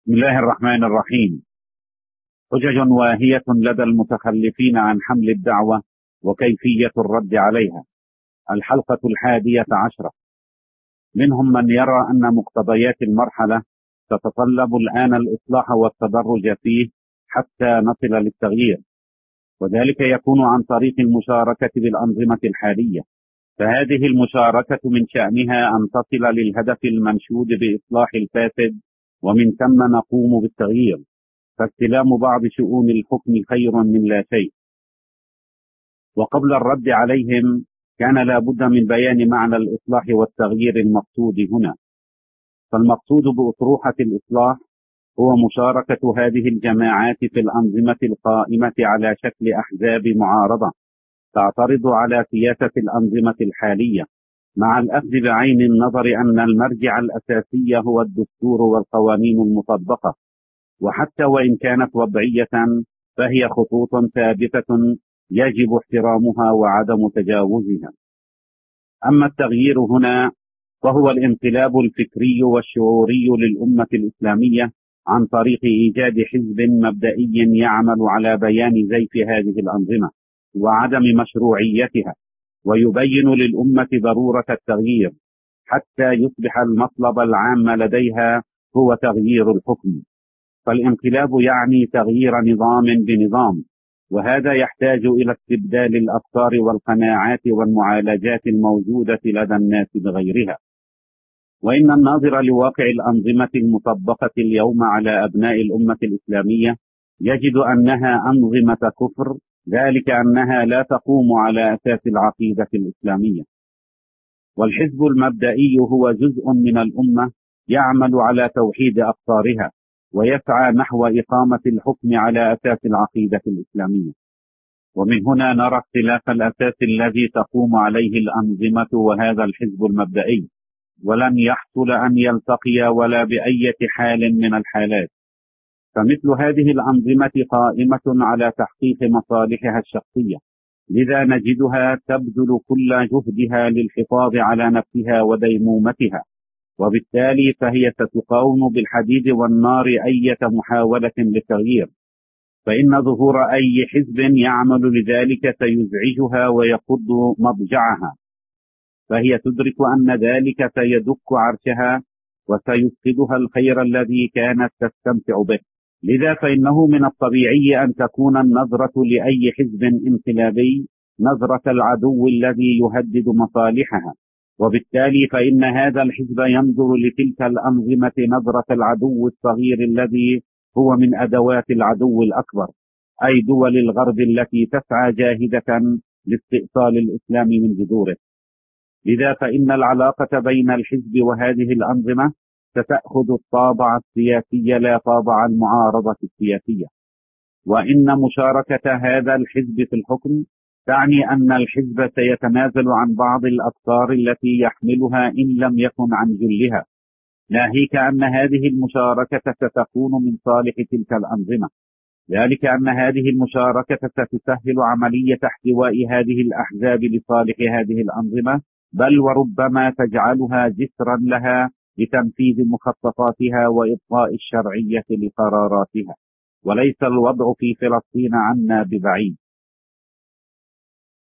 بسم الله الرحمن الرحيم. حجج واهية لدى المتخلفين عن حمل الدعوة وكيفية الرد عليها. الحلقة 11. منهم من يرى أن مقتضيات المرحلة تتطلب الآن الإصلاح والتدرج فيه حتى نصل للتغيير، وذلك يكون عن طريق المشاركة بالأنظمة الحالية، فهذه المشاركة من شأنها أن تصل للهدف المنشود بإصلاح الفاسد، ومن ثم نقوم بالتغيير، فاستلام بعض شؤون الحكم خير من لا شيء. وقبل الرد عليهم كان لا بد من بيان معنى الإصلاح والتغيير المقصود هنا. فالمقصود بأطروحة الإصلاح هو مشاركة هذه الجماعات في الأنظمة القائمة على شكل أحزاب معارضة تعترض على سياسة الأنظمة الحالية، مع الأخذ بعين النظر أن المرجع الأساسي هو الدستور والقوانين المطبقة، وحتى وإن كانت وضعية فهي خطوط ثابتة يجب احترامها وعدم تجاوزها. أما التغيير هنا فهو الانقلاب الفكري والشعوري للأمة الإسلامية عن طريق إيجاد حزب مبدئي يعمل على بيان زيف هذه الأنظمة وعدم مشروعيتها، ويبين للأمة ضرورة التغيير حتى يصبح المطلب العام لديها هو تغيير الحكم. فالانقلاب يعني تغيير نظام بنظام، وهذا يحتاج إلى استبدال الأفكار والقناعات والمعالجات الموجودة لدى الناس بغيرها. وإن الناظر لواقع الأنظمة المطبقة اليوم على أبناء الأمة الإسلامية يجد أنها أنظمة كفر، ذلك أنها لا تقوم على أساس العقيدة الإسلامية. والحزب المبدئي هو جزء من الأمة يعمل على توحيد أقطارها ويسعى نحو إقامة الحكم على أساس العقيدة الإسلامية. ومن هنا نرى اختلاف الأساس الذي تقوم عليه الأنظمة وهذا الحزب المبدئي، ولن يحصل أن يلتقي ولا بأية حال من الحالات. فمثل هذه الأنظمة قائمة على تحقيق مصالحها الشخصية، لذا نجدها تبذل كل جهدها للحفاظ على نفسها وديمومتها، وبالتالي فهي ستقاوم بالحديد والنار أية محاولة للتغيير، فإن ظهور أي حزب يعمل لذلك سيزعجها ويقض مضجعها، فهي تدرك أن ذلك سيدك عرشها وسيفقدها الخير الذي كانت تستمتع به. لذا فإنه من الطبيعي أن تكون النظرة لأي حزب انقلابي نظرة العدو الذي يهدد مصالحها، وبالتالي فإن هذا الحزب ينظر لتلك الأنظمة نظرة العدو الصغير الذي هو من أدوات العدو الأكبر، أي دول الغرب التي تسعى جاهدة لاستئصال الإسلام من جذوره. لذا فإن العلاقة بين الحزب وهذه الأنظمة ستأخذ الطابع السياسي لا طابع المعارضة السياسية. وإن مشاركة هذا الحزب في الحكم تعني أن الحزب سيتنازل عن بعض الأفكار التي يحملها إن لم يكن عن جلها، ناهيك أن هذه المشاركة ستكون من صالح تلك الأنظمة، ذلك أن هذه المشاركة ستسهل عملية احتواء هذه الأحزاب لصالح هذه الأنظمة، بل وربما تجعلها جسرا لها لتنفيذ مخططاتها وإبقاء الشرعية لقراراتها. وليس الوضع في فلسطين عنا ببعيد،